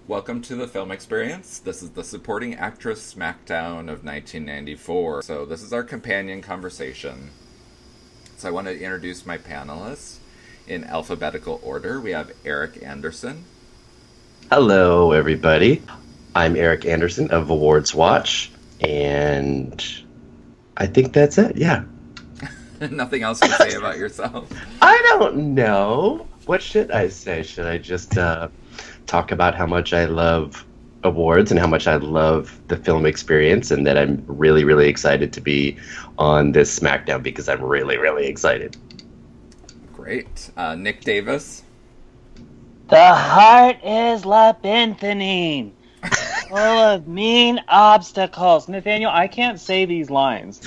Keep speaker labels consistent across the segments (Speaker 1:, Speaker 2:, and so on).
Speaker 1: Welcome to the Film Experience. This is the Supporting Actress Smackdown of 1994. So this is our companion conversation. So I want to introduce my panelists in alphabetical order. We have Eric Anderson.
Speaker 2: Hello, everybody. I'm Eric Anderson of Awards Watch, and I think that's it, yeah.
Speaker 1: Nothing else to say about yourself?
Speaker 2: I don't know. What should I say? Should I just talk about how much I love awards and how much I love the film experience, and that I'm really, really excited to be on this SmackDown because I'm really, really excited.
Speaker 1: Great. Nick Davis.
Speaker 3: The heart is labyrinthine, full of mean obstacles. Nathaniel, I can't say these lines.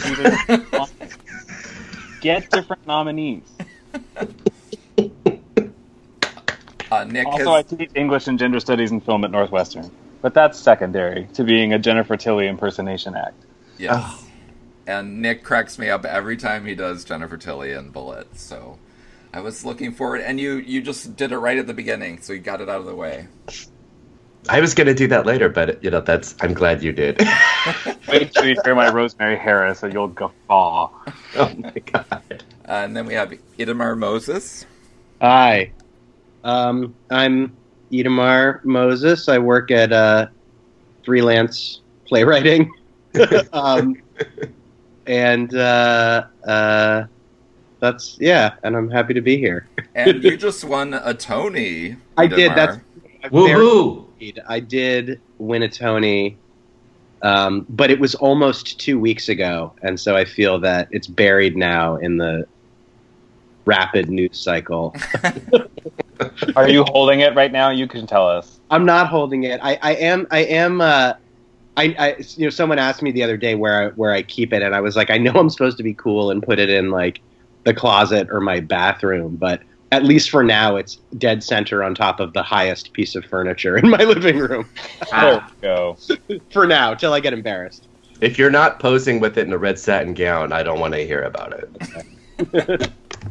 Speaker 3: Get different nominees.
Speaker 1: Nick
Speaker 3: also, I teach English and Gender Studies and Film at Northwestern. But that's secondary to being a Jennifer Tilly impersonation act.
Speaker 1: Yes. Oh. And Nick cracks me up every time he does Jennifer Tilly in Bullet. So I was looking forward. And you just did it right at the beginning, so you got it out of the way.
Speaker 2: I was going to do that later, but, I'm glad you did.
Speaker 3: Wait till you hear my Rosemary Harris, so you'll guffaw.
Speaker 2: Oh, my God.
Speaker 1: And then we have Itamar Moses.
Speaker 4: Hi. I'm Itamar Moses. I work at freelance playwriting. And that's, yeah, and I'm happy to be here.
Speaker 1: And you just won a Tony.
Speaker 4: I did. That's
Speaker 2: woohoo!
Speaker 4: I did win a Tony, but it was almost 2 weeks ago, and so I feel that it's buried now in the rapid news cycle.
Speaker 3: Are you holding it right now? You can tell us.
Speaker 4: I'm not holding it. I am. Someone asked me the other day where I keep it, and I was like, I know I'm supposed to be cool and put it in like the closet or my bathroom, but at least for now, it's dead center on top of the highest piece of furniture in my living room.
Speaker 3: There we go.
Speaker 4: For now, till I get embarrassed.
Speaker 2: If you're not posing with it in a red satin gown, I don't want to hear about it.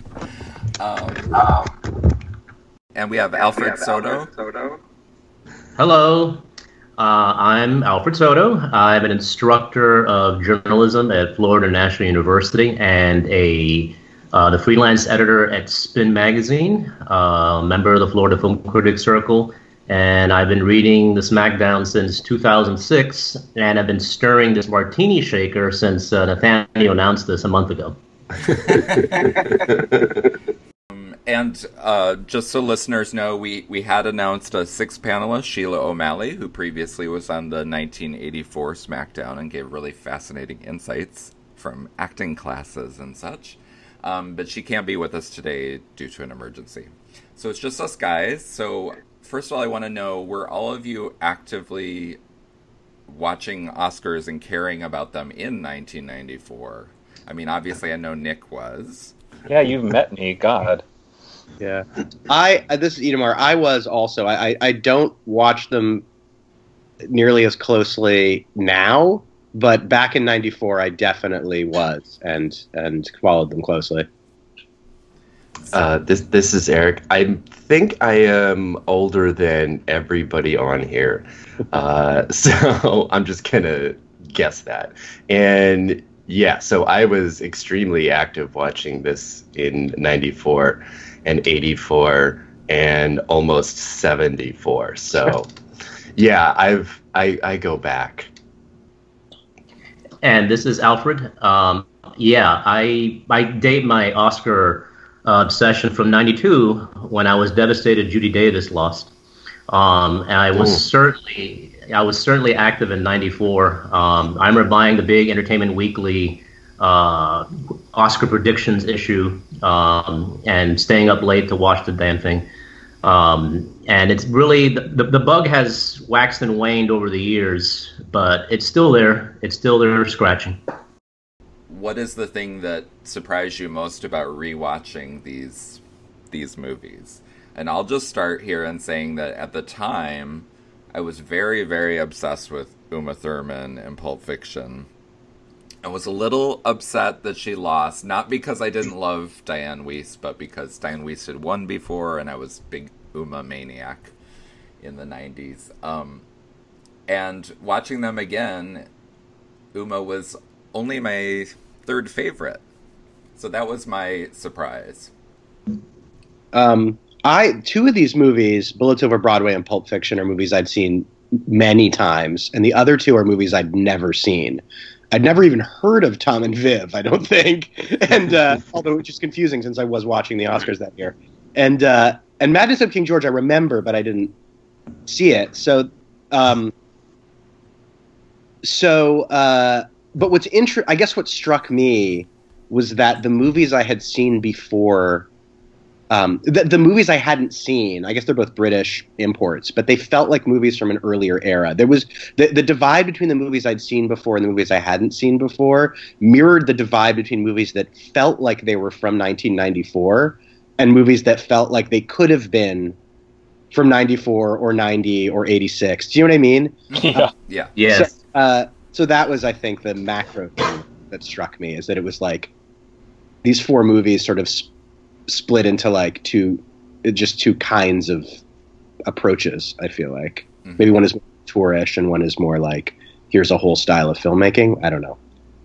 Speaker 1: And we have Alfred Soto.
Speaker 5: Hello. I'm Alfred Soto. I'm an instructor of journalism at Florida National University and the freelance editor at Spin Magazine, member of the Florida Film Critics Circle, and I've been reading the SmackDown since 2006, and I've been stirring this martini shaker since Nathaniel announced this a month ago.
Speaker 1: And just so listeners know, we had announced a sixth panelist, Sheila O'Malley, who previously was on the 1984 SmackDown and gave really fascinating insights from acting classes and such. But she can't be with us today due to an emergency. So it's just us guys. So first of all, I want to know, were all of you actively watching Oscars and caring about them in 1994? I mean, obviously I know Nick was.
Speaker 3: Yeah, you've met me, God.
Speaker 4: Yeah. This is Itamar. I was also. I don't watch them nearly as closely now, but back in 94 I definitely was and followed them closely.
Speaker 2: This is Eric. I think I am older than everybody on here. So I'm just gonna guess that. And yeah, so I was extremely active watching this in 94 and 84 and almost 74. So yeah, I go back.
Speaker 5: And this is Alfred. I date my Oscar obsession from 92 when I was devastated Judy Davis lost. And I was certainly active in 94. I remember buying the big Entertainment Weekly Oscar predictions issue and staying up late to watch the damn thing. And it's really, the bug has waxed and waned over the years, but it's still there. It's still there scratching.
Speaker 1: What is the thing that surprised you most about rewatching these movies? And I'll just start here in saying that at the time, I was very, very obsessed with Uma Thurman and Pulp Fiction. I was a little upset that she lost, not because I didn't love Diane Weiss, but because Diane Weiss had won before, and I was a big Uma maniac. in the 90s. And watching them again, Uma was only my third favorite. So that was my surprise.
Speaker 4: Two of these movies, Bullets Over Broadway and Pulp Fiction, are movies I'd seen many times, and the other two are movies I'd never seen. I'd never even heard of Tom and Viv, I don't think, and although which is confusing since I was watching the Oscars that year. And Madness of King George I remember, but I didn't see it. But I guess what struck me was that the movies I had seen before, the movies I hadn't seen, I guess they're both British imports, but they felt like movies from an earlier era. There was the divide between the movies I'd seen before and the movies I hadn't seen before mirrored the divide between movies that felt like they were from 1994 and movies that felt like they could have been from 94 or 90 or 86. Do you know what I mean?
Speaker 1: Yeah.
Speaker 5: Yes.
Speaker 4: So that was, I think, the macro thing that struck me, is that it was like these four movies sort of split into like two kinds of approaches, I feel like. Mm-hmm. Maybe one is more tourish and one is more like, here's a whole style of filmmaking. I don't know.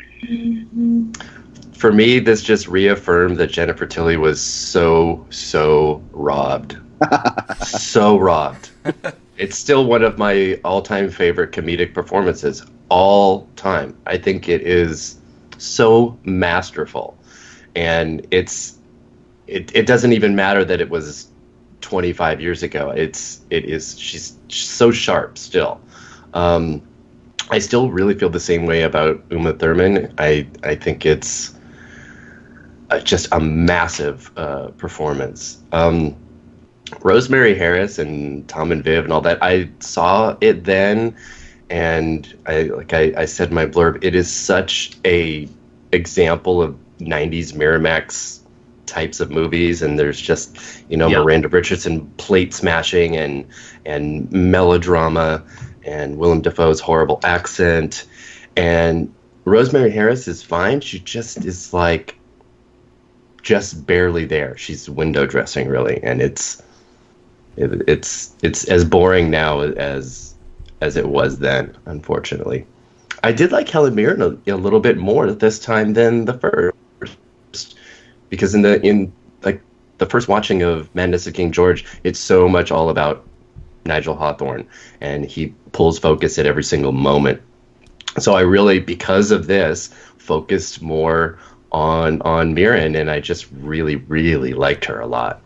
Speaker 2: For me, this just reaffirmed that Jennifer Tilly was so robbed. So robbed. It's still one of my all-time favorite comedic performances. All time. I think it is so masterful. And it doesn't even matter that it was 25 years ago. She's so sharp still. I still really feel the same way about Uma Thurman. I think it's just a massive performance. Rosemary Harris and Tom and Viv and all that, I saw it then, and I said in my blurb, it is such a example of 90s Miramax types of movies, and there's just, Miranda Richardson plate smashing and melodrama and Willem Dafoe's horrible accent, and Rosemary Harris is fine. She just is like just barely there. She's window dressing really, and it's as boring now as it was then, unfortunately. I did like Helen Mirren a little bit more this time than the first, because in the first watching of Madness of King George, it's so much all about Nigel Hawthorne, and he pulls focus at every single moment. So I really, because of this, focused more on Mirren, and I just really, really liked her a lot.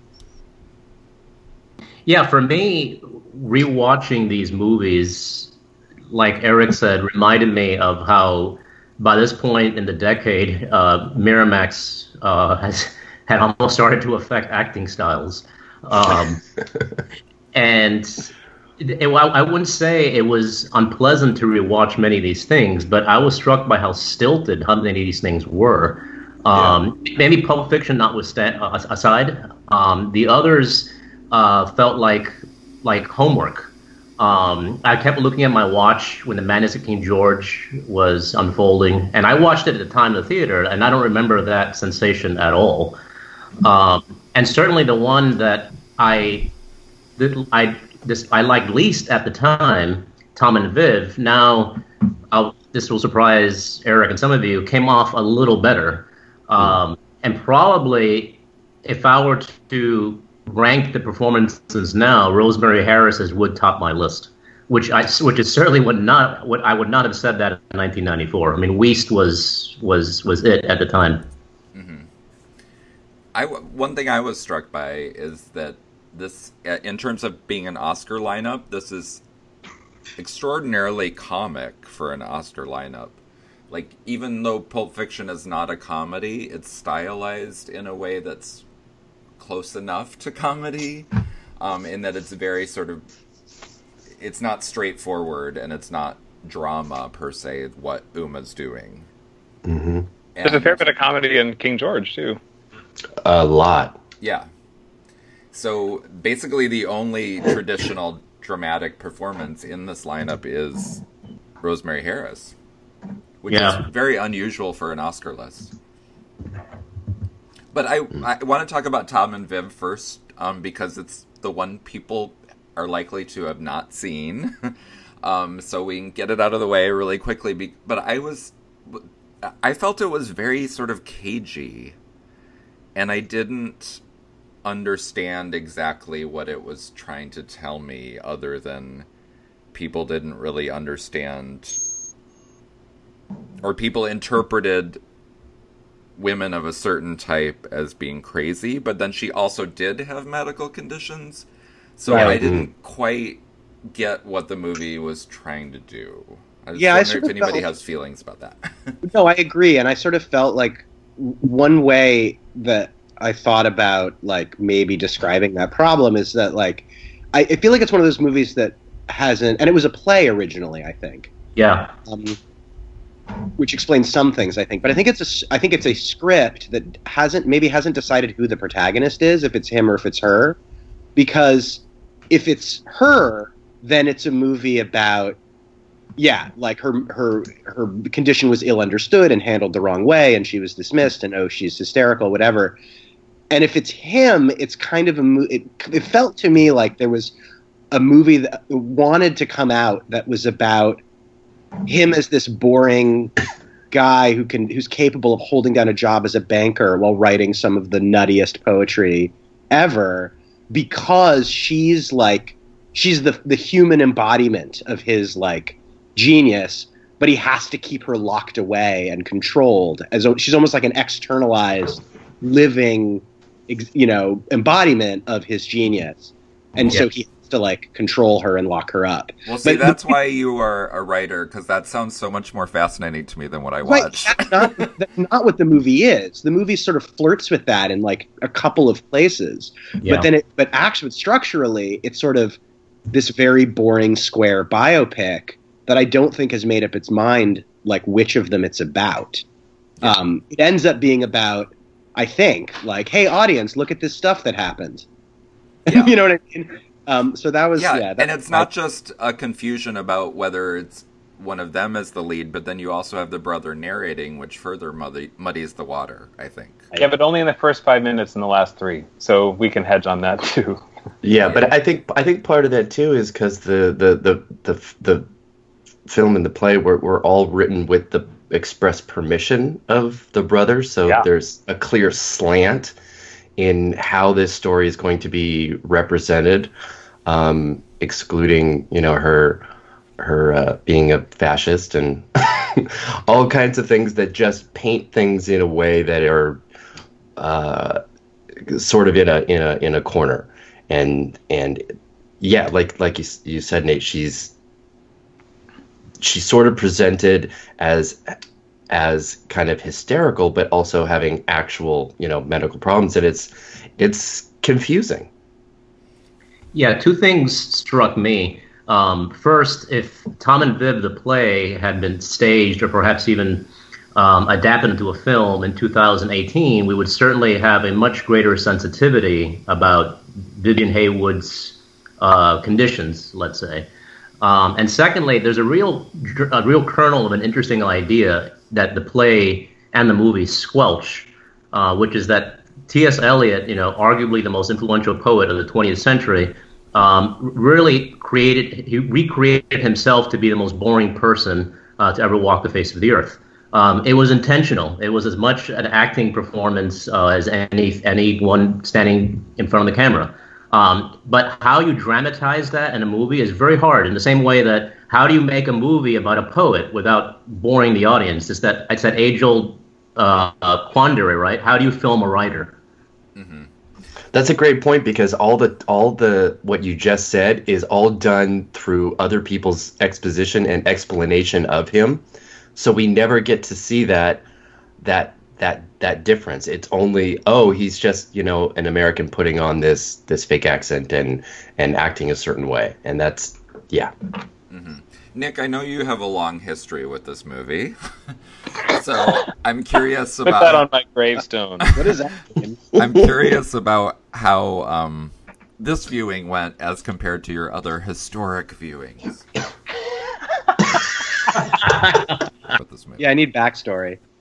Speaker 5: Yeah, for me, rewatching these movies, like Eric said, reminded me of how, by this point in the decade, Miramax had almost started to affect acting styles. And I wouldn't say it was unpleasant to rewatch many of these things, but I was struck by how stilted how many of these things were. Maybe Pulp Fiction aside, the others felt like homework. I kept looking at my watch when the Madness of King George was unfolding, and I watched it at the time in the theater, and I don't remember that sensation at all. And certainly the one that I liked least at the time, Tom and Viv, now this will surprise Eric and some of you, came off a little better. And probably if I were to rank the performances now, Rosemary Harris's would top my list, which is certainly what I would not have said that in 1994. I mean, Weist was it at the time.
Speaker 1: Mm-hmm. One thing I was struck by is that this, in terms of being an Oscar lineup, this is extraordinarily comic for an Oscar lineup. Like, even though Pulp Fiction is not a comedy, it's stylized in a way that's close enough to comedy, in that it's very sort of, it's not straightforward and it's not drama per se, what Uma's doing.
Speaker 2: Mm-hmm.
Speaker 6: There's a fair bit of comedy in King George too.
Speaker 2: A lot.
Speaker 1: Yeah. So basically the only traditional dramatic performance in this lineup is Rosemary Harris, which is very unusual for an Oscar list. But I want to talk about Tom and Viv first, because it's the one people are likely to have not seen, so we can get it out of the way really quickly. But I felt it was very sort of cagey, and I didn't understand exactly what it was trying to tell me, other than people didn't really understand, or people interpreted women of a certain type as being crazy, but then she also did have medical conditions, so
Speaker 4: Right.
Speaker 1: I didn't quite get what the movie was trying to do. I just
Speaker 4: Yeah, I
Speaker 1: wonder
Speaker 4: sort
Speaker 1: if
Speaker 4: of
Speaker 1: anybody
Speaker 4: felt-
Speaker 1: has feelings about that.
Speaker 4: No, I agree, and I sort of felt like one way that I thought about like maybe describing that problem is that like I feel like it's one of those movies that hasn't, and it was a play originally, I think,
Speaker 5: Yeah.
Speaker 4: which explains some things, I think, but I think it's a script that hasn't decided who the protagonist is, if it's him or if it's her, because if it's her, then it's a movie about. Yeah, like her condition was ill understood and handled the wrong way, and she was dismissed, and oh, she's hysterical, whatever. And if it's him, it's kind of it felt to me like there was a movie that wanted to come out that was about him as this boring guy who's capable of holding down a job as a banker while writing some of the nuttiest poetry ever, because she's the human embodiment of his like genius, but he has to keep her locked away and controlled, as she's almost like an externalized living embodiment of his genius, and so he has to like control her and lock her up.
Speaker 1: Well, see, that's why you are a writer, because that sounds so much more fascinating to me than what I
Speaker 4: Right,
Speaker 1: watched.
Speaker 4: that's not what the movie is. The movie sort of flirts with that in like a couple of places,
Speaker 5: Yeah.
Speaker 4: but actually structurally it's sort of this very boring square biopic that I don't think has made up its mind like which of them it's about. It ends up being about, I think, like, hey, audience, look at this stuff that happened.
Speaker 1: Yeah.
Speaker 4: You know what I mean? So that was
Speaker 1: and it's not just a confusion about whether it's one of them as the lead, but then you also have the brother narrating, which further muddies the water, I think.
Speaker 6: Yeah, but only in the first 5 minutes in the last 3, so we can hedge on that too.
Speaker 2: Yeah, but I think part of that too is because the film and the play were all written with the express permission of the brothers, so
Speaker 6: Yeah.
Speaker 2: there's a clear slant in how this story is going to be represented, excluding her being a fascist and all kinds of things that just paint things in a way that are sort of in a corner, and yeah, like you said, Nate, she's sort of presented as kind of hysterical, but also having actual medical problems, and it's confusing.
Speaker 5: Yeah, two things struck me. First, if Tom and Viv, the play, had been staged or perhaps even adapted into a film in 2018, we would certainly have a much greater sensitivity about Vivian Haywood's conditions, let's say. And secondly, there's a real kernel of an interesting idea that the play and the movie squelch, which is that T.S. Eliot, arguably the most influential poet of the 20th century, really recreated himself to be the most boring person to ever walk the face of the earth. It was intentional. It was as much an acting performance as anyone standing in front of the camera. But how you dramatize that in a movie is very hard, in the same way that how do you make a movie about a poet without boring the audience? It's that age-old quandary, right? How do you film a writer?
Speaker 1: Mm-hmm.
Speaker 2: That's a great point, because all the what you just said is all done through other people's exposition and explanation of him. So we never get to see that difference. It's only, he's just, an American putting on this fake accent and acting a certain way. And that's, yeah.
Speaker 1: Mm-hmm. Nick, I know you have a long history with this movie. So I'm curious
Speaker 6: Put
Speaker 1: about...
Speaker 6: that on my gravestone.
Speaker 4: What is that?
Speaker 1: I'm curious about how this viewing went as compared to your other historic viewings. With this movie.
Speaker 4: Yeah, I need backstory.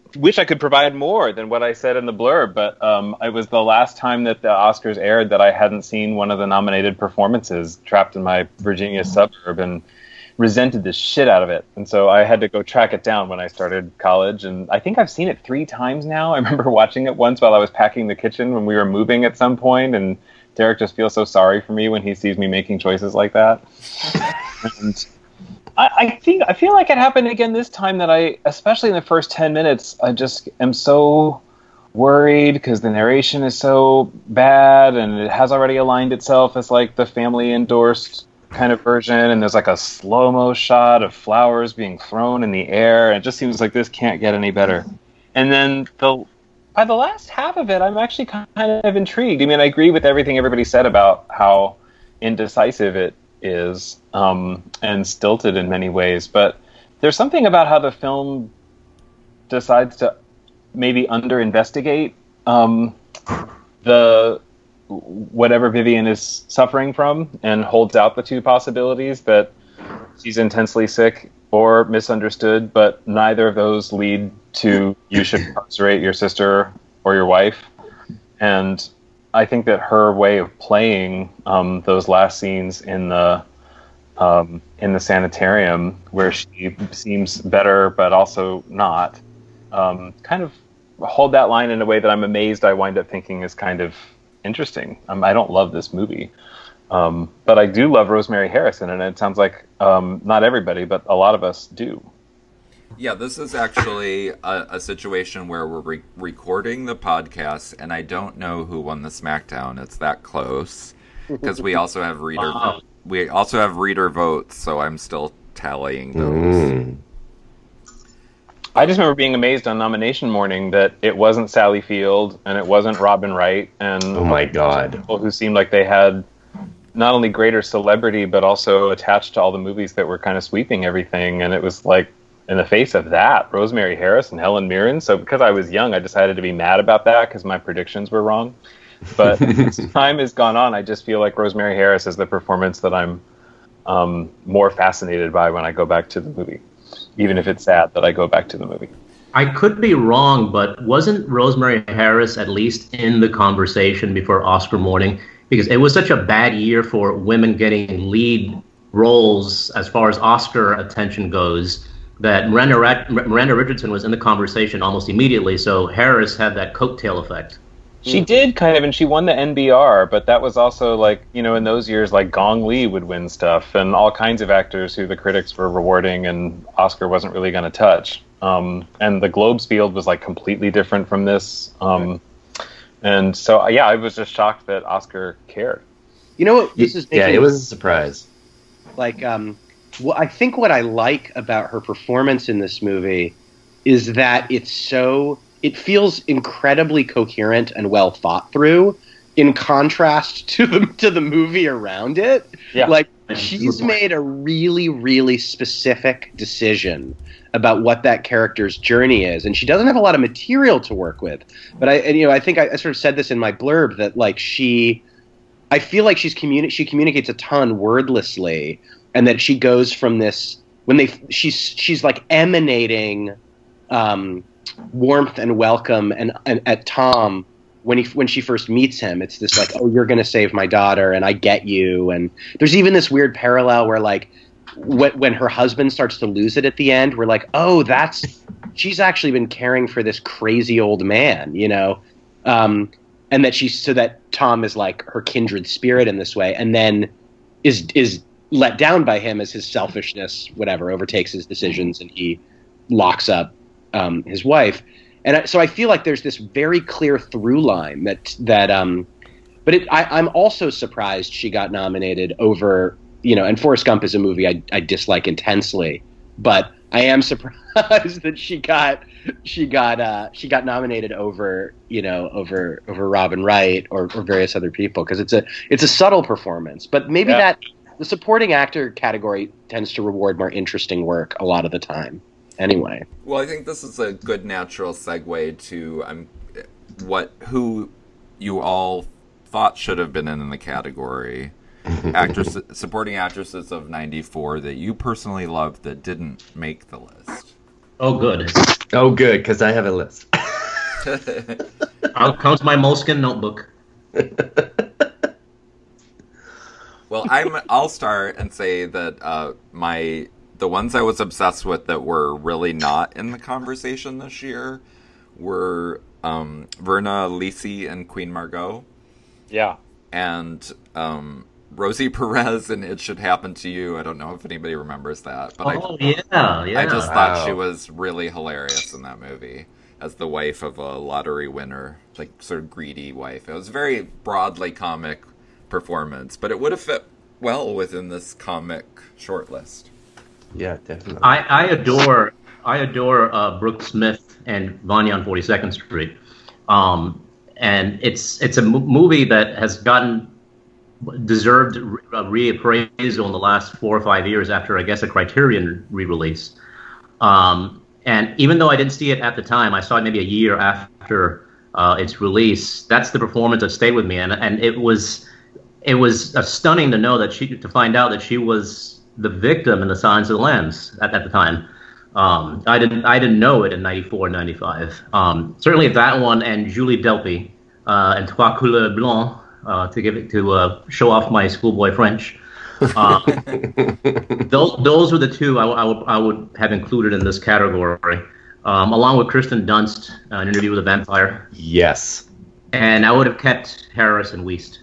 Speaker 6: wish I could provide more than what I said in the blurb, but it was the last time that the Oscars aired that I hadn't seen one of the nominated performances, trapped in my Virginia suburb, and resented the shit out of it. And so I had to go track it down when I started college, and I think I've seen it 3 times now. I remember watching it once while I was packing the kitchen when we were moving at some point, and Derek just feels so sorry for me when he sees me making choices like that. And I feel like it happened again this time, that especially in the first 10 minutes, I just am so worried because the narration is so bad, and it has already aligned itself as like the family endorsed kind of version, and there's like a slow-mo shot of flowers being thrown in the air, and it just seems like this can't get any better. And then by the last half of it, I'm actually kind of intrigued. I mean, I agree with everything everybody said about how indecisive it is, and stilted in many ways, but there's something about how the film decides to maybe under-investigate the whatever Vivian is suffering from, and holds out the 2 possibilities that she's intensely sick or misunderstood, but neither of those lead to you should incarcerate your sister or your wife. And I think that her way of playing those last scenes in the sanitarium, where she seems better but also not, kind of hold that line in a way that I'm amazed I wind up thinking is kind of interesting. I don't love this movie, but I do love Rosemary Harrison, and it sounds like not everybody, but a lot of us do.
Speaker 1: Yeah, this is actually a situation where we're recording the podcast, and I don't know who won the SmackDown. It's that close, because we also have reader votes, so I'm still tallying those.
Speaker 6: I just remember being amazed on nomination morning that it wasn't Sally Field and it wasn't Robin Wright, and
Speaker 2: Oh my God.
Speaker 6: people who seemed like they had not only greater celebrity but also attached to all the movies that were kind of sweeping everything. And it was like, in the face of that, Rosemary Harris and Helen Mirren. So because I was young, I decided to be mad about that because my predictions were wrong. But as time has gone on, I just feel like Rosemary Harris is the performance that I'm more fascinated by when I go back to the movie, even if it's sad that I go back to the movie.
Speaker 5: I could be wrong, but wasn't Rosemary Harris at least in the conversation before Oscar morning? Because it was such a bad year for women getting lead roles as far as Oscar attention goes, that Miranda Richardson was in the conversation almost immediately, so Harris had that coattail effect.
Speaker 6: She did kind of, and she won the NBR, but that was also like, you know, in those years, like Gong Li would win stuff, and all kinds of actors who the critics were rewarding and Oscar wasn't really going to touch. And the Globes field was like completely different from this. And so, yeah, I was just shocked that Oscar cared.
Speaker 4: You know what? This is
Speaker 2: Yeah, it was a surprise.
Speaker 4: like well, I think what I like about her performance in this movie is that it feels incredibly coherent and well thought through, in contrast to the movie around it.
Speaker 6: Yeah.
Speaker 4: Like, she's made a really, really specific decision about what that character's journey is, and she doesn't have a lot of material to work with. But I think I sort of said this in my blurb that like I feel like she communicates a ton wordlessly, and that she goes from this she's like emanating warmth and welcome and at Tom when she first meets him. It's this like, oh, you're going to save my daughter, and I get you. And there's even this weird parallel where like when her husband starts to lose it at the end, we're like, oh, she's actually been caring for this crazy old man, you know, and that so that Tom is like her kindred spirit in this way, and then is let down by him as his selfishness, whatever, overtakes his decisions, and he locks up his wife. And so I feel like there's this very clear through line but I'm also surprised she got nominated over, you know, and Forrest Gump is a movie I dislike intensely, but I am surprised that she got nominated over, you know, over Robin Wright or various other people, because it's a subtle performance, but maybe that the supporting actor category tends to reward more interesting work a lot of the time. Anyway.
Speaker 1: Well, I think this is a good natural segue to who you all thought should have been in the category. Supporting actresses of '94 that you personally loved that didn't make the list.
Speaker 5: Oh, good.
Speaker 2: Oh, good, because I have a list.
Speaker 5: Out comes my moleskin notebook.
Speaker 1: Well, I'll start and say that the ones I was obsessed with that were really not in the conversation this year were Verna Lisi and Queen Margot.
Speaker 6: Yeah.
Speaker 1: And Rosie Perez and It Should Happen to You. I don't know if anybody remembers that, but I just thought she was really hilarious in that movie as the wife of a lottery winner, like sort of greedy wife. It was a very broadly comic performance, but it would have fit well within this comic shortlist.
Speaker 2: Yeah, definitely.
Speaker 5: I adore Brooke Smith and Vanya on 42nd Street, and it's a movie that has gotten deserved reappraisal in the last 4 or 5 years after, I guess, a Criterion re-release. And even though I didn't see it at the time, I saw it maybe a year after its release. That's the performance that stayed with me, and it was stunning to know to find out that she was the victim in The Silence of the Lambs at the time. I didn't know it in 94, 95. Certainly that one and Julie Delpy and Trois Couleurs Blancs to show off my schoolboy French. Those were the two I would have included in this category, along with Kristen Dunst, An Interview with a Vampire.
Speaker 2: Yes.
Speaker 5: And I would have kept Harris and Wiest.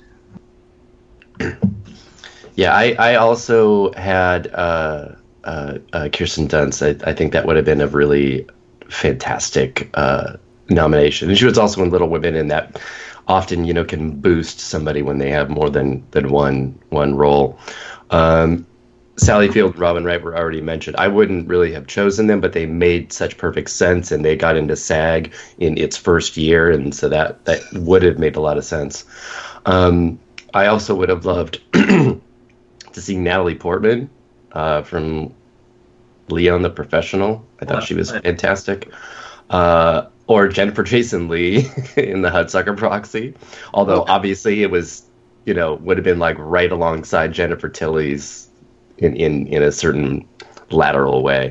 Speaker 2: Yeah, I also had Kirsten Dunst. I think that would have been a really fantastic nomination. And she was also in Little Women, and that often, can boost somebody when they have more than one role. Sally Field and Robin Wright were already mentioned. I wouldn't really have chosen them, but they made such perfect sense, and they got into SAG in its first year, and so that would have made a lot of sense. I also would have loved to see Natalie Portman from Leon the Professional. I thought she was fantastic. Or Jennifer Jason Leigh in The Hudsucker Proxy. Although obviously it was, would have been like right alongside Jennifer Tilly's in a certain lateral way.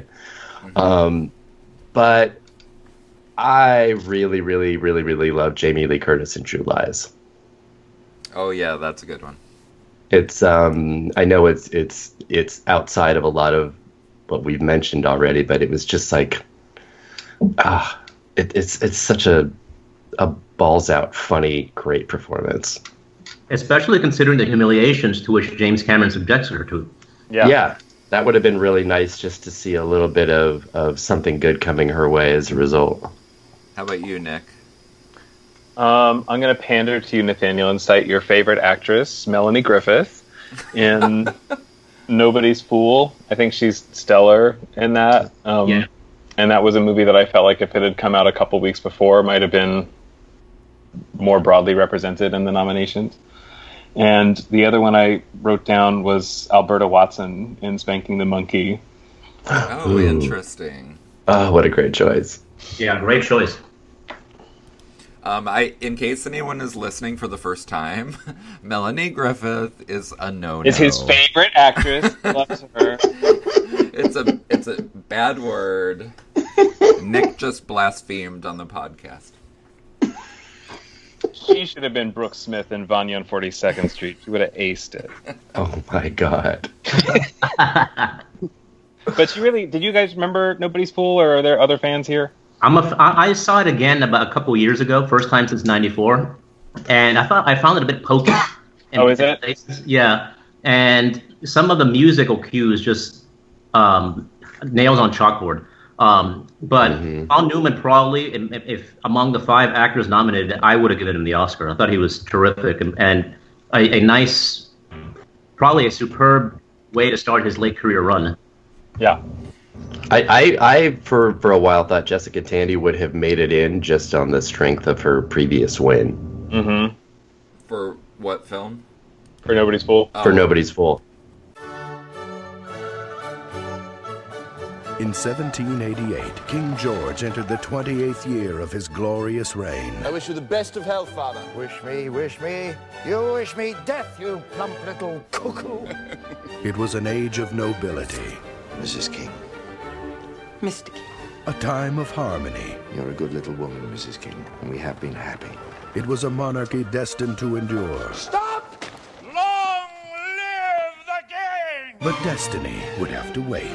Speaker 2: But I really, really, really, really love Jamie Lee Curtis in True Lies.
Speaker 1: Oh yeah, that's a good one.
Speaker 2: It's I know it's outside of a lot of what we've mentioned already, but it was just like it's such a balls out funny, great performance.
Speaker 5: Especially considering the humiliations to which James Cameron subjects her to.
Speaker 2: Yeah, that would have been really nice just to see a little bit of something good coming her way as a result.
Speaker 1: How about you, Nick?
Speaker 6: I'm going to pander to you, Nathaniel, and cite your favorite actress, Melanie Griffith, in Nobody's Fool. I think she's stellar in that. And that was a movie that I felt like if it had come out a couple weeks before, might have been more broadly represented in the nominations. And the other one I wrote down was Alberta Watson in Spanking the Monkey.
Speaker 1: Oh, interesting.
Speaker 2: Oh, what a great choice.
Speaker 5: Yeah, great choice.
Speaker 1: In case anyone is listening for the first time, Melanie Griffith is a no-no.
Speaker 6: Is his favorite actress. Loves her.
Speaker 1: It's a bad word. Nick just blasphemed on the podcast.
Speaker 6: She should have been Brooke Smith in Vanya on 42nd Street. She would have aced it.
Speaker 2: Oh my god.
Speaker 6: But did you guys remember Nobody's Fool, or are there other fans here?
Speaker 5: I saw it again about a couple years ago, first time since '94, and I found it a bit pokey.
Speaker 6: Oh, is it?
Speaker 5: Yeah, and some of the musical cues just nails on chalkboard. But Paul Newman probably, if among the 5 actors nominated, I would have given him the Oscar. I thought he was terrific and a nice, probably a superb way to start his late career run.
Speaker 6: Yeah.
Speaker 2: I for a while thought Jessica Tandy would have made it in just on the strength of her previous win.
Speaker 6: Mm-hmm.
Speaker 1: For what film?
Speaker 6: For Nobody's Fool.
Speaker 2: For Nobody's Fool.
Speaker 7: In 1788, King George entered the 28th year of his glorious reign.
Speaker 8: I wish you the best of health, Father.
Speaker 9: Wish me. You wish me death, you plump little cuckoo.
Speaker 7: It was an age of nobility.
Speaker 9: Mrs. King.
Speaker 10: Mr. King.
Speaker 7: a time of harmony.
Speaker 9: You're a good little woman, Mrs. King, and we have been happy.
Speaker 7: It was a monarchy destined to endure.
Speaker 8: Stop! Long live the king!
Speaker 7: But destiny would have to wait.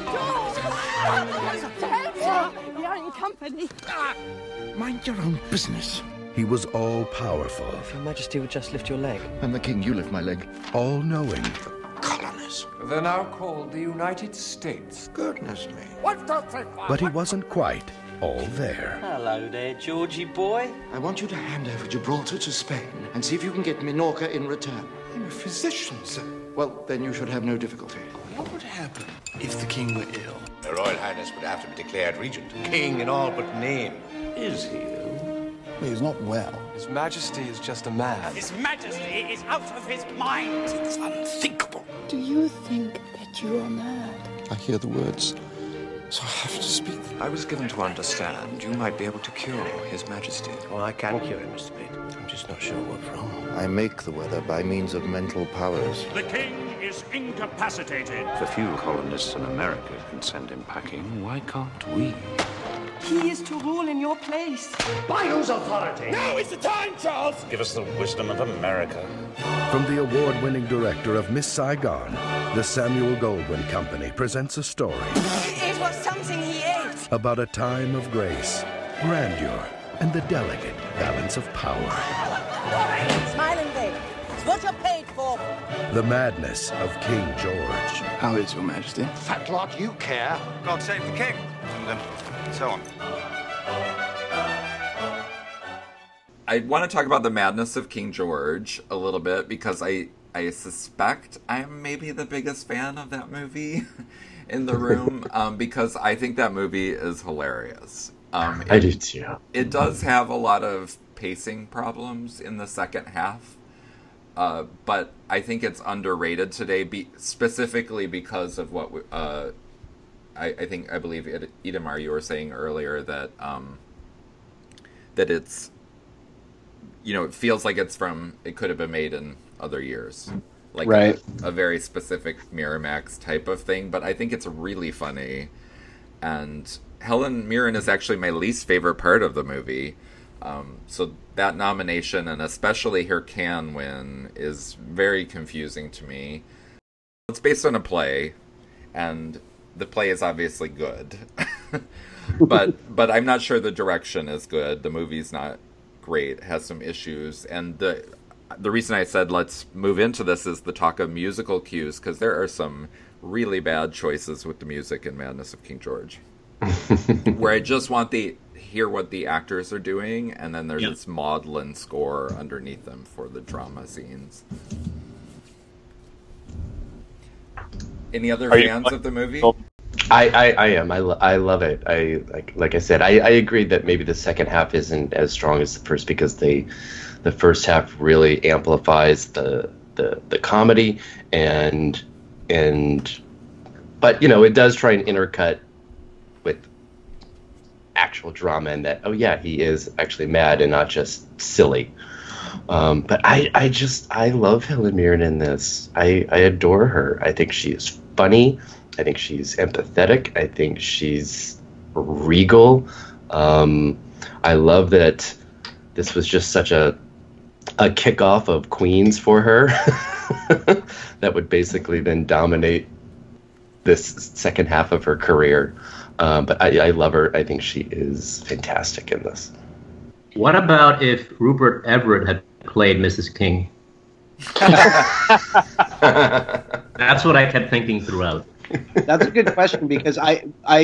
Speaker 10: You're in company.
Speaker 9: Mind your own business.
Speaker 7: He was all-powerful.
Speaker 11: If Your Majesty would just lift your leg.
Speaker 9: I'm the king, you lift my leg.
Speaker 7: All-knowing.
Speaker 9: Colonies.
Speaker 12: They're now called the United States.
Speaker 9: Goodness me.
Speaker 8: What does it
Speaker 7: But he wasn't quite all there.
Speaker 3: Hello there, Georgie boy.
Speaker 9: I want you to hand over Gibraltar to Spain and see if you can get Minorca in return.
Speaker 12: I'm a physician, sir.
Speaker 9: Well, then you should have no difficulty.
Speaker 12: What would happen if the king were ill?
Speaker 13: Her Royal Highness would have to be declared regent.
Speaker 12: King in all but name.
Speaker 13: Is he, though?
Speaker 12: He's not well. His Majesty is just a man.
Speaker 8: His Majesty is out of his mind.
Speaker 12: It's unthinkable.
Speaker 10: Do you think that you are mad?
Speaker 12: I hear the words, so I have to speak them. I was given to understand you might be able to cure His Majesty.
Speaker 4: Well, I can cure him, Mr. Pete. I'm just not sure what from.
Speaker 9: I make the weather by means of mental powers.
Speaker 8: The king is incapacitated.
Speaker 13: If a few colonists in America can send him packing, why can't we?
Speaker 10: He is to rule in your place.
Speaker 8: By whose authority? Now is the time, Charles!
Speaker 13: Give us the wisdom of America.
Speaker 7: From the award-winning director of Miss Saigon, the Samuel Goldwyn Company presents a story
Speaker 10: It was something he ate.
Speaker 7: about a time of grace, grandeur, and the delicate balance of power.
Speaker 10: Smiling babe. It's what you're paid for.
Speaker 7: The madness of King George.
Speaker 12: How is Your Majesty?
Speaker 9: Fat lot, you care.
Speaker 13: God save the king. And so on.
Speaker 1: I want to talk about the madness of King George a little bit because I suspect I'm maybe the biggest fan of that movie in the room because I think that movie is hilarious.
Speaker 2: I do too.
Speaker 1: It does have a lot of pacing problems in the second half, but I think it's underrated today, specifically because of what I believe Idemar, you were saying earlier that that it's, you know, it feels like it could have been made in other years, like
Speaker 4: right.
Speaker 1: a very specific Miramax type of thing. But I think it's really funny, and Helen Mirren is actually my least favorite part of the movie. So that nomination, and especially her Cannes win, is very confusing to me. It's based on a play, and the play is obviously good, but I'm not sure the direction is good. The movie's not great; it has some issues, and the reason I said let's move into this is the talk of musical cues, because there are some really bad choices with the music in Madness of King George, where I just want hear what the actors are doing, and then there's this maudlin score underneath them for the drama scenes. Any other fans of the movie?
Speaker 2: I am. I love it. Like I said, I agree that maybe the second half isn't as strong as the first because the first half really amplifies the comedy and but you know, it does try and intercut with actual drama and that, oh yeah, he is actually mad and not just silly. But I love Helen Mirren in this. I adore her. I think she is funny. I think she's empathetic. I think she's regal. I love that this was just such a kickoff of Queens for her that would basically then dominate this second half of her career. But I love her. I think she is fantastic in this.
Speaker 5: What about if Rupert Everett had played Mrs. King? That's what I kept thinking throughout.
Speaker 4: That's a good question because I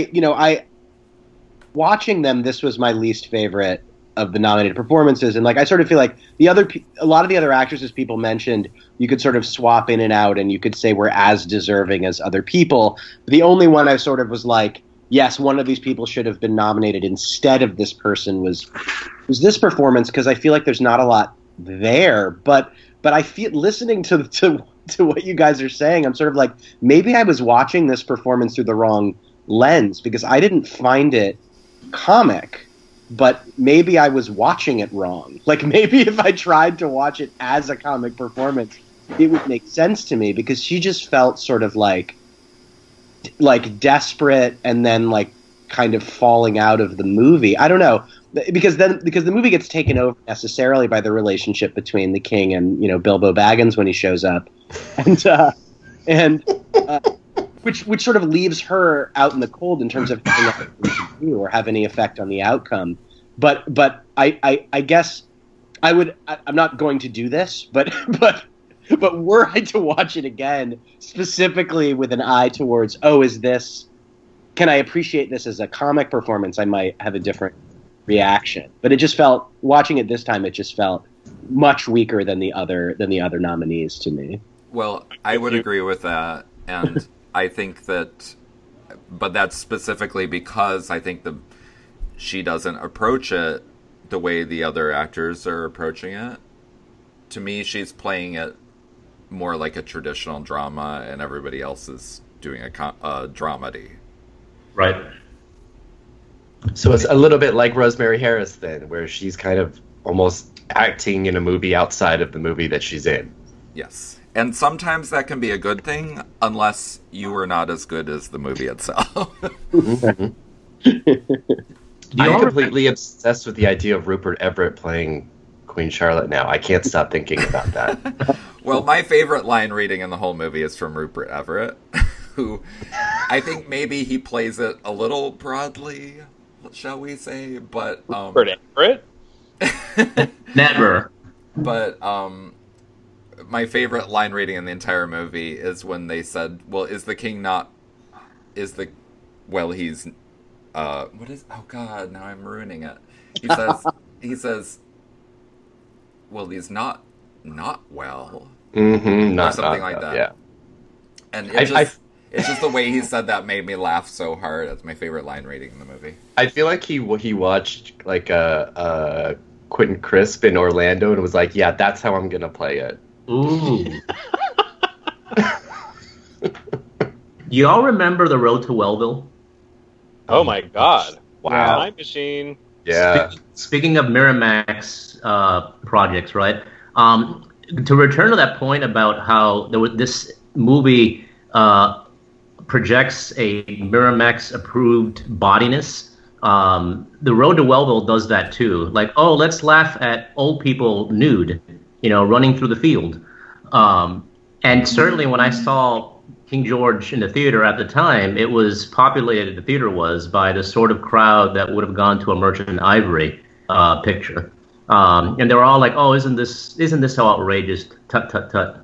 Speaker 4: watching them, this was my least favorite of the nominated performances, and like I sort of feel like a lot of the other actresses people mentioned, you could sort of swap in and out, and you could say were as deserving as other people. The only one I sort of was like, yes, one of these people should have been nominated instead of this person was this performance, because I feel like there's not a lot there, but I feel listening to what you guys are saying, I'm sort of like, maybe I was watching this performance through the wrong lens because I didn't find it comic, but maybe I was watching it wrong. Like maybe if I tried to watch it as a comic performance, it would make sense to me because she just felt sort of like desperate and then like kind of falling out of the movie. I don't know, because the movie gets taken over necessarily by the relationship between the king and Bilbo Baggins when he shows up, and which sort of leaves her out in the cold in terms of having anything to do or have any effect on the outcome. But I guess I would. I'm not going to do this, but were I to watch it again, specifically with an eye towards, can I appreciate this as a comic performance, I might have a different reaction. But it just felt, watching it this time, it just felt much weaker than the other nominees to me.
Speaker 1: Well, I would agree with that, and I think that, but that's specifically because I think she doesn't approach it the way the other actors are approaching it. To me, she's playing it more like a traditional drama, and everybody else is doing a dramedy.
Speaker 5: Right.
Speaker 2: So it's a little bit like Rosemary Harris then, where she's kind of almost acting in a movie outside of the movie that she's in.
Speaker 1: Yes. And sometimes that can be a good thing, unless you are not as good as the movie itself.
Speaker 2: I'm completely obsessed with the idea of Rupert Everett playing Queen Charlotte now. I can't stop thinking about that.
Speaker 1: Well, my favorite line reading in the whole movie is from Rupert Everett, who I think maybe he plays it a little broadly, shall we say, but...
Speaker 6: Rupert Everett?
Speaker 5: Never.
Speaker 1: But my favorite line reading in the entire movie is when they said, well, is the king not... he's... what is... Oh, God, now I'm ruining it. He says, well, he's not well.
Speaker 2: Mm-hmm,
Speaker 1: or something like that.
Speaker 2: Yeah.
Speaker 1: And it's just the way he said that made me laugh so hard. That's my favorite line reading in the movie.
Speaker 2: I feel like he watched like a Quentin Crisp in Orlando and was like, yeah, that's how I'm going to play it.
Speaker 5: Ooh. Do you all remember The Road to Wellville?
Speaker 6: Oh my God!
Speaker 2: Wow.
Speaker 6: Time Machine.
Speaker 2: Yeah.
Speaker 5: Speaking of Miramax projects, right? To return to that point about how this movie projects a Miramax-approved bodiness, The Road to Wellville does that too. Like, oh, let's laugh at old people nude, running through the field. And certainly when I saw King George in the theater at the time, it was populated, the theater was, by the sort of crowd that would have gone to a Merchant Ivory picture. And they were all like, oh, isn't this so outrageous? Tut, tut, tut.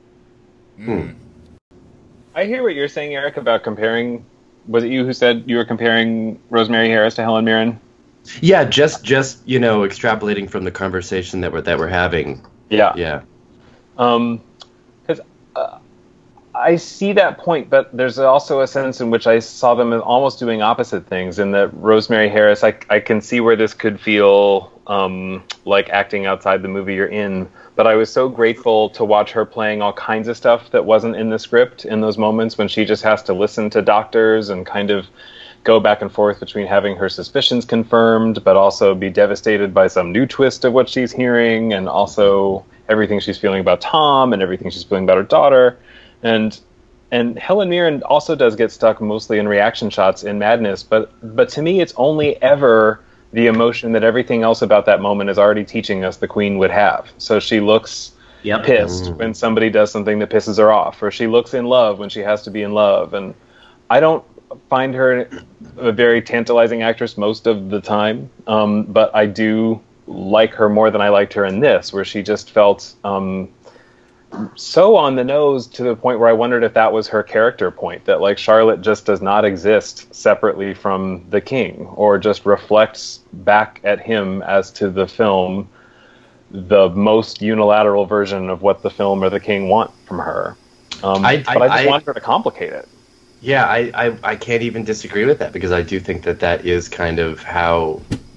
Speaker 6: I hear what you're saying, Eric, about comparing... Was it you who said you were comparing Rosemary Harris to Helen Mirren?
Speaker 2: Yeah, just extrapolating from the conversation that we're having.
Speaker 6: Yeah.
Speaker 2: Yeah.
Speaker 6: Because I see that point, but there's also a sense in which I saw them as almost doing opposite things. In that Rosemary Harris, I can see where this could feel like acting outside the movie you're in. But I was so grateful to watch her playing all kinds of stuff that wasn't in the script in those moments when she just has to listen to doctors and kind of go back and forth between having her suspicions confirmed, but also be devastated by some new twist of what she's hearing, and also everything she's feeling about Tom and everything she's feeling about her daughter. And Helen Mirren also does get stuck mostly in reaction shots in Madness, but to me it's only ever the emotion that everything else about that moment is already teaching us the Queen would have. So she looks pissed when somebody does something that pisses her off, or she looks in love when she has to be in love. And I don't find her a very tantalizing actress most of the time, but I do like her more than I liked her in this, where she just felt so on the nose to the point where I wondered if that was her character point, that like Charlotte just does not exist separately from the king, or just reflects back at him as to the film the most unilateral version of what the film or the king want from her. But I just want her to complicate it.
Speaker 2: Yeah, I can't even disagree with that, because I do think that is kind of how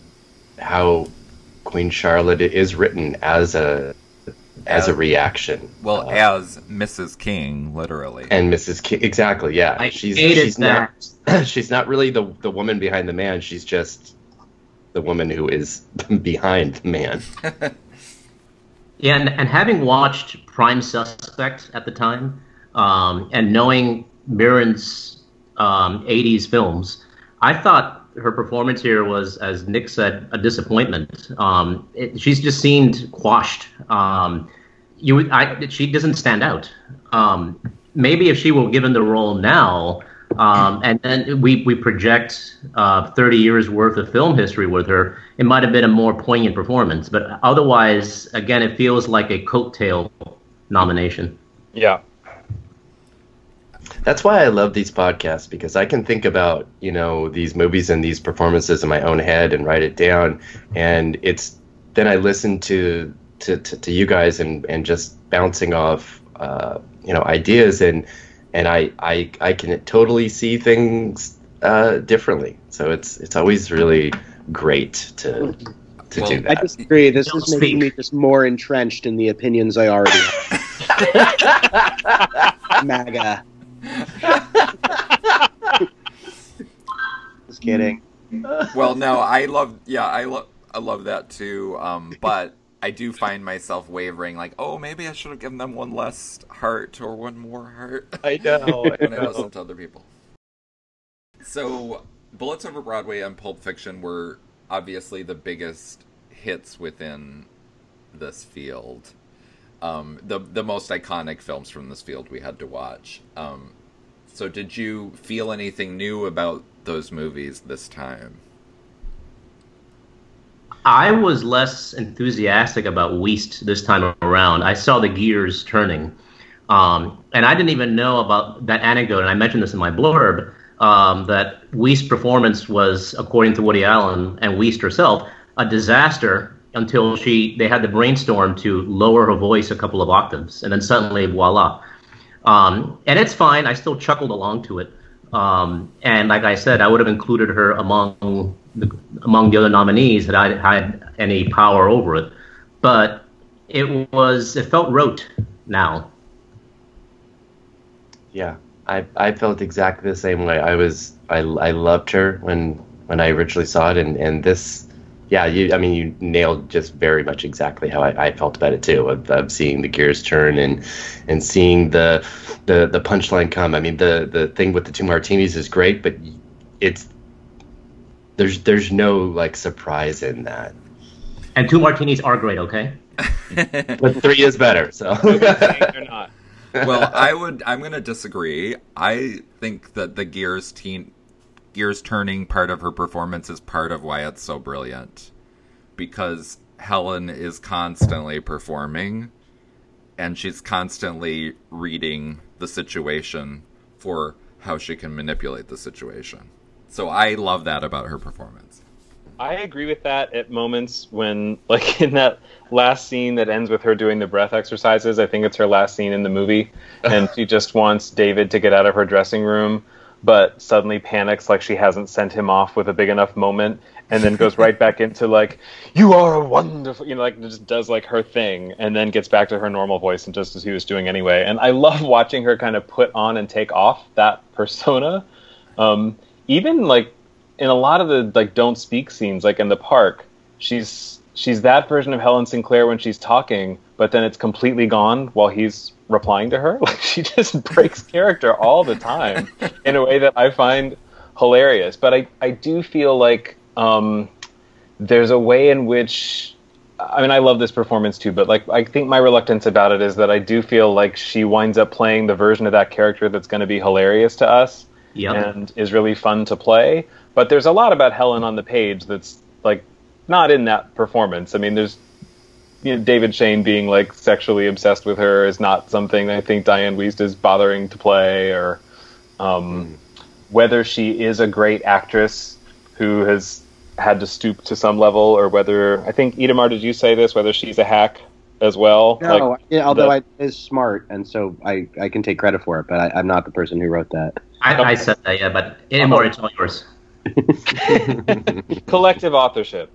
Speaker 2: Queen Charlotte is written as a reaction.
Speaker 1: Well, as Mrs. King, literally.
Speaker 2: And Mrs. King, exactly, yeah. She's not really the woman behind the man, she's just the woman who is behind the man.
Speaker 5: Yeah, and having watched Prime Suspect at the time, and knowing Mirren's 80s films, I thought her performance here was, as Nick said, a disappointment. She's just seemed quashed. She doesn't stand out. Maybe if she were given the role now, and then we project 30 years worth of film history with her, it might have been a more poignant performance. But otherwise, again, it feels like a coattail nomination.
Speaker 6: Yeah.
Speaker 2: That's why I love these podcasts, because I can think about, these movies and these performances in my own head and write it down. And then I listen to you guys and just bouncing off, ideas, and I can totally see things differently. So it's always really great to do that.
Speaker 4: I disagree. This is making me just more entrenched in the opinions I already have. MAGA. Just kidding.
Speaker 1: Well, no, I love that too. But I do find myself wavering, like, oh, maybe I should have given them one less heart or one more heart.
Speaker 2: I know.
Speaker 1: When I listen to other people. So, Bullets Over Broadway and Pulp Fiction were obviously the biggest hits within this field. The most iconic films from this field we had to watch. So did you feel anything new about those movies this time?
Speaker 5: I was less enthusiastic about Weist this time around. I saw the gears turning. And I didn't even know about that anecdote, and I mentioned this in my blurb, that Weist's performance was, according to Woody Allen and Weist herself, a disaster until they had the brainstorm to lower her voice a couple of octaves, and then suddenly, voila. And it's fine. I still chuckled along to it. And like I said, I would have included her among the other nominees had I had any power over it. But it felt rote now.
Speaker 2: Yeah, I felt exactly the same way. I loved her when I originally saw it, and this. Yeah, you nailed just very much exactly how I felt about it too. Of seeing the gears turn and seeing the punchline come. I mean, the thing with the two martinis is great, but there's no like surprise in that.
Speaker 5: And two martinis are great, okay?
Speaker 2: But three is better. So
Speaker 6: they're not.
Speaker 1: Well, I'm going to disagree. I think that the gears turning part of her performance is part of why it's so brilliant, because Helen is constantly performing and she's constantly reading the situation for how she can manipulate the situation. So I love that about her performance.
Speaker 6: I agree with that at moments when, like in that last scene that ends with her doing the breath exercises, I think it's her last scene in the movie, and she just wants David to get out of her dressing room, but suddenly panics like she hasn't sent him off with a big enough moment, and then goes right back into like, you are a wonderful, like just does like her thing, and then gets back to her normal voice and just as he was doing anyway. And I love watching her kind of put on and take off that persona. Even like in a lot of the like don't speak scenes, like in the park, she's that version of Helen Sinclair when she's talking, but then it's completely gone while he's replying to her. Like she just breaks character all the time in a way that I find hilarious. But I do feel like there's a way in which, I mean, I love this performance too, but like I think my reluctance about it is that I do feel like she winds up playing the version of that character that's going to be hilarious to us. Yep. And is really fun to play. But there's a lot about Helen on the page that's like not in that performance. I mean, there's David Shane being like sexually obsessed with her is not something I think Diane Wiest is bothering to play, or whether she is a great actress who has had to stoop to some level, or whether, I think, Idemar, did you say this, whether she's a hack as well?
Speaker 4: No,
Speaker 6: like,
Speaker 4: although I is smart, and so I can take credit for it, but I'm not the person who wrote that.
Speaker 5: I said that, yeah, but Idemar, it's all yours.
Speaker 6: Collective authorship.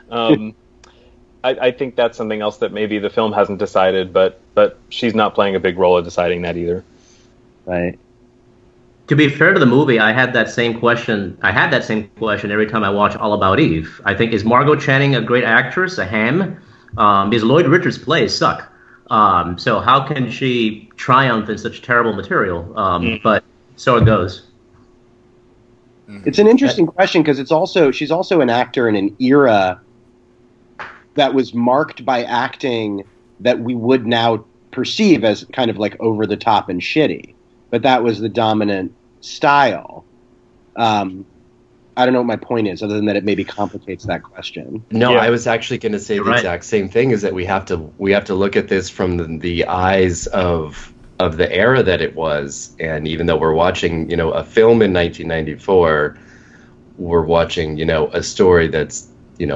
Speaker 6: I think that's something else that maybe the film hasn't decided, but she's not playing a big role in deciding that either.
Speaker 4: Right.
Speaker 5: To be fair to the movie, I had that same question every time I watch All About Eve. I think, is Margot Channing a great actress, a ham? Because Lloyd Richard's plays suck. So how can she triumph in such terrible material? But so it goes.
Speaker 4: It's an interesting question because she's also an actor in an era that was marked by acting that we would now perceive as kind of like over the top and shitty, but that was the dominant style. I don't know what my point is, other than that it maybe complicates that question.
Speaker 2: No, I was actually going to say the exact same thing. Is that we have to look at this from the eyes of the era that it was, and even though we're watching, a film in 1994, we're watching, a story that's,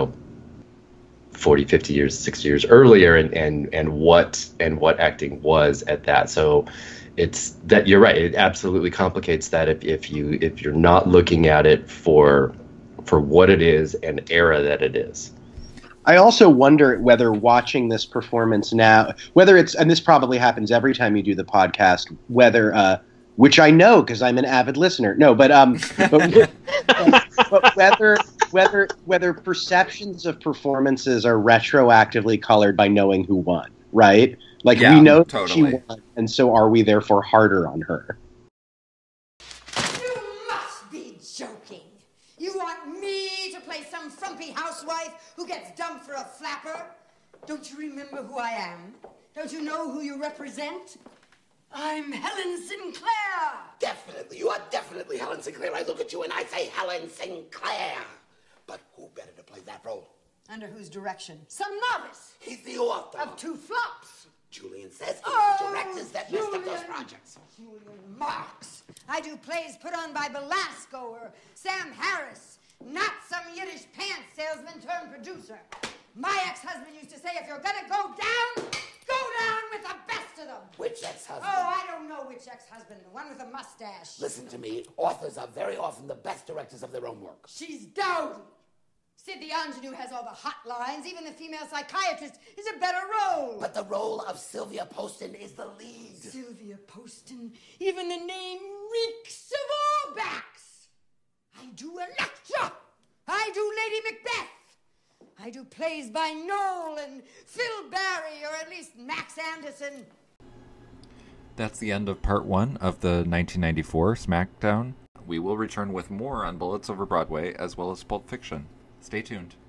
Speaker 2: 40, 50 years, 60 years earlier, and what acting was at that. So it's that you're right. It absolutely complicates that if you're not looking at it for what it is and era that it is.
Speaker 4: I also wonder whether watching this performance now, whether it's, and this probably happens every time you do the podcast, whether, which I know because I'm an avid listener. No, but whether perceptions of performances are retroactively colored by knowing who won, right? Like we know she won, and so are we therefore harder on her?
Speaker 10: You must be joking. You want me to play some frumpy housewife who gets dumped for a flapper? Don't you remember who I am? Don't you know who you represent? I'm Helen Sinclair.
Speaker 14: Definitely. You are definitely Helen Sinclair. I look at you and I say Helen Sinclair. But who better to play that role?
Speaker 10: Under whose direction? Some novice.
Speaker 14: He's the author.
Speaker 10: Of 2 flops.
Speaker 14: Julian Seske, the directors that messed up those projects.
Speaker 10: Julian Marks. I do plays put on by Belasco or Sam Harris, not some Yiddish pants salesman turned producer. My ex-husband used to say, if you're gonna go down with the best of them.
Speaker 14: Which ex-husband?
Speaker 10: Oh, I don't know which ex-husband. The one with a mustache.
Speaker 14: Listen to me. Authors are very often the best directors of their own work.
Speaker 10: She's dowdy. Sid the Ingenue has all the hot lines. Even the female psychiatrist is a better role.
Speaker 14: But the role of Sylvia Poston is the lead.
Speaker 10: Sylvia Poston? Even the name reeks of all backs. I do Electra. I do Lady Macbeth. I do plays by Noel and Phil Barry, or at least Max Anderson.
Speaker 1: That's the end of part 1 of the 1994 SmackDown. We will return with more on Bullets Over Broadway, as well as Pulp Fiction. Stay tuned.